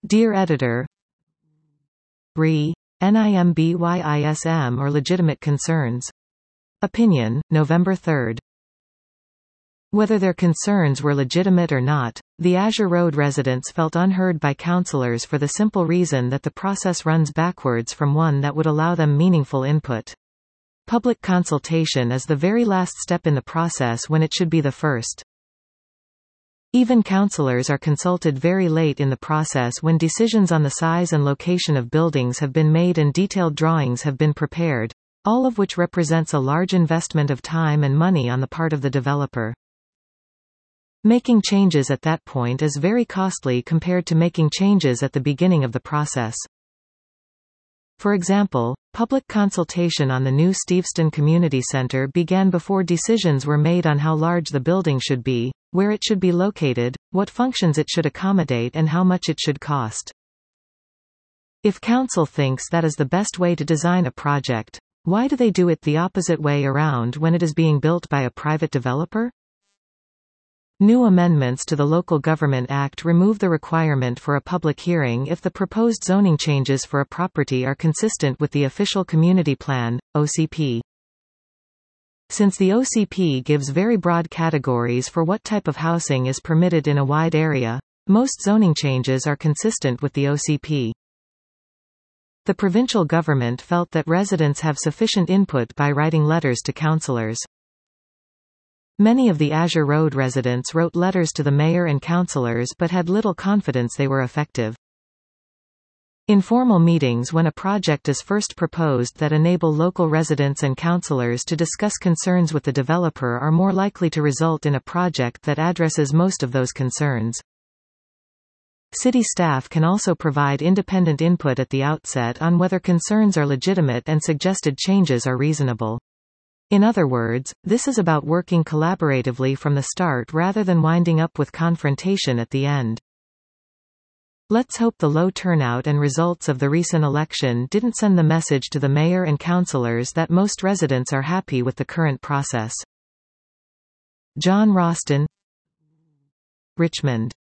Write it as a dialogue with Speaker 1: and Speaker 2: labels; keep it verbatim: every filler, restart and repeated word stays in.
Speaker 1: Dear Editor, R E. NIMBYISM or legitimate concerns. Opinion, November third. Whether their concerns were legitimate or not, the Azure Road residents felt unheard by councillors for the simple reason that the process runs backwards from one that would allow them meaningful input. Public consultation is the very last step in the process when it should be the first. Even councillors are consulted very late in the process when decisions on the size and location of buildings have been made and detailed drawings have been prepared, all of which represents a large investment of time and money on the part of the developer. Making changes at that point is very costly compared to making changes at the beginning of the process. For example, public consultation on the new Steveston Community Center began before decisions were made on how large the building should be, where it should be located, what functions it should accommodate and how much it should cost. If council thinks that is the best way to design a project, why do they do it the opposite way around when it is being built by a private developer? New amendments to the Local Government Act remove the requirement for a public hearing if the proposed zoning changes for a property are consistent with the official community plan, O C P. Since the O C P gives very broad categories for what type of housing is permitted in a wide area, most zoning changes are consistent with the O C P. The provincial government felt that residents have sufficient input by writing letters to councillors. Many of the Azure Road residents wrote letters to the mayor and councillors but had little confidence they were effective. Informal meetings when a project is first proposed that enable local residents and councillors to discuss concerns with the developer are more likely to result in a project that addresses most of those concerns. City staff can also provide independent input at the outset on whether concerns are legitimate and suggested changes are reasonable. In other words, this is about working collaboratively from the start rather than winding up with confrontation at the end. Let's hope the low turnout and results of the recent election didn't send the message to the mayor and councillors that most residents are happy with the current process. John Roston, Richmond.